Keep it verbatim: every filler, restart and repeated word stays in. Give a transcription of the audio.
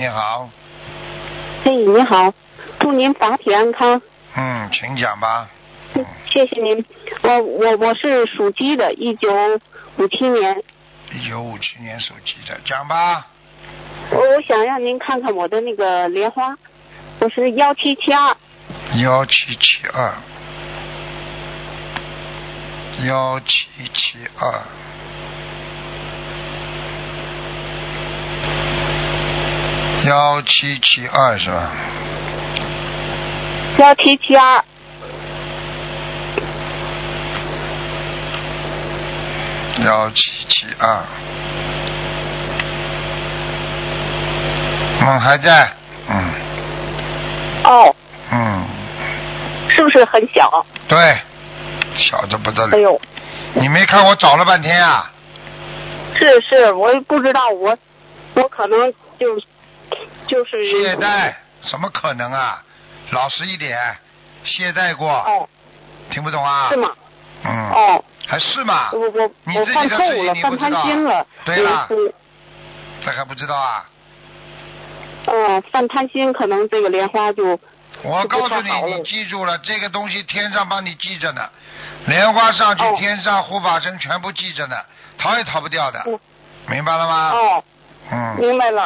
你好。 嘿，你好，祝您法体安康。 嗯，请讲吧。嗯、 谢谢您。我我我是属鸡的，一九五七年。 一九五七年属鸡的，讲吧。 我我想让您看看我的那个莲花，我是幺七七二。 幺七七二。幺七七二。幺七七二是吧？ 幺七七二。 幺七七二。嗯，还在。嗯。 哦。 嗯。 是不是很小？ 对，小的不得了。 哎呦。 你没看我找了半天啊？ 是是，我也不知道，我我可能就就是懈怠，什么可能啊？老实一点，懈怠过。 哦。 听不懂啊？ 是吗？ 嗯。 哦。 还是嘛？ 我我你自己我犯错的事情误了，犯贪你不知道。 心了。 对了。 嗯。 这还不知道啊？ 嗯，犯贪心可能这个莲花就。 我告诉你，你记住了，这个东西天上帮你记着呢，莲花上去， 哦、 天上护法神全部记着呢，逃也逃不掉的， 嗯、 明白了吗？ 哦， 嗯， 明白了。